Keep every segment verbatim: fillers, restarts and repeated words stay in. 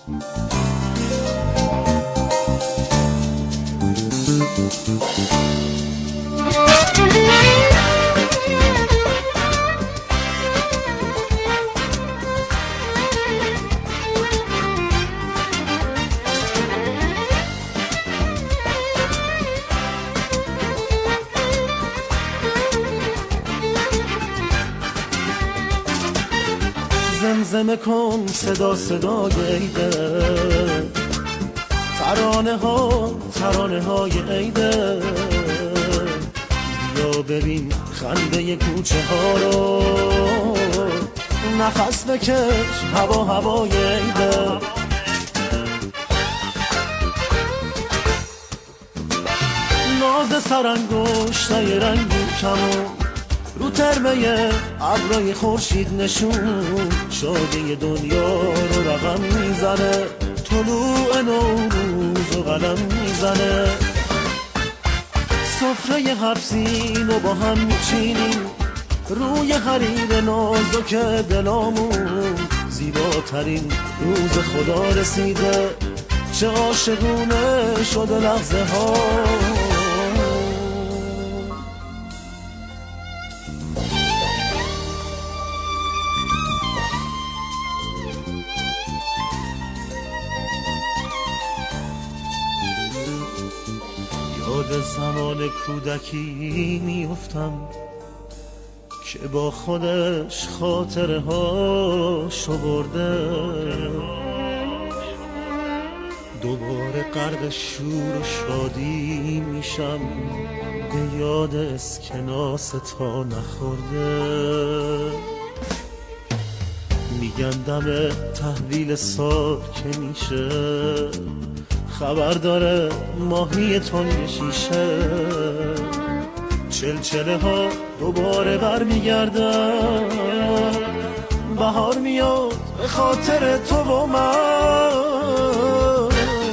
زمزمه کن صدا صدای عیده، ترانه ها ترانه های عیده، بیا ببین خنده کوچه ها رو، نفس بکش هوا هوای عیده. ناز سرانگشتای رنگی کمون رو ترمه ابرای خورشید نشون، شادی دنیا رو رقم میزنه، طلوع نوروز و قلم میزنه. سفره هفت سین و با هم میچینیم، روی حریر نازک دلامون، زیباترین روز خدا رسیده، چه عاشقونه شده لحظه ها. یاد زمان کودکی میافتم که با خودش خاطره ها شورده، دوباره غرق شور و شادی میشم، به یاد اسکناس تا نخورده. میگن دم تحویل سال که میشه، خبر داره ماهی تنگ شیشه، چلچله ها دوباره بر میگردن، بهار میاد به خاطر تو و من.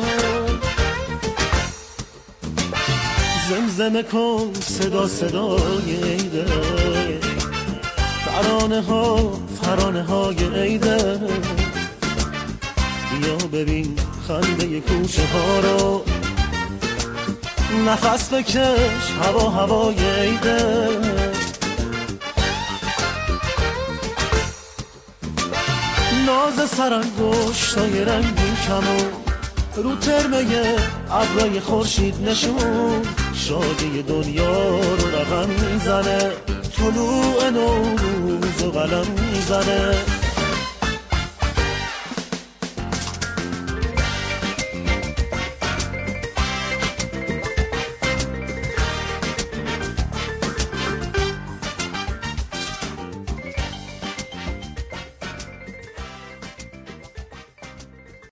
زمزمه کن صدا صدای عیده، ترانه ها ترانه های عیده، بیا ببین خنده کوچه ها رو، نفس بکش هوا هوای عیده. ناز سرانگشتای رنگین کمون رو ترمه ابرای خورشید نشون، شادی دنیا رو رقم میزنه، طلوع نوروز و قلم میزنه.